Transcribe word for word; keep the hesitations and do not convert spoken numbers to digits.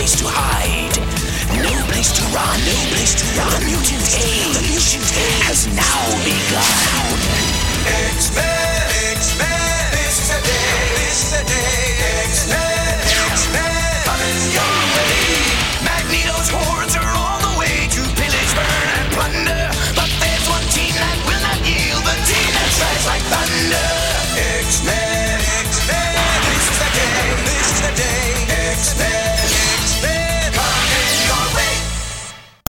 place to hide. No place to run, no place to run. The mutant age has now begun.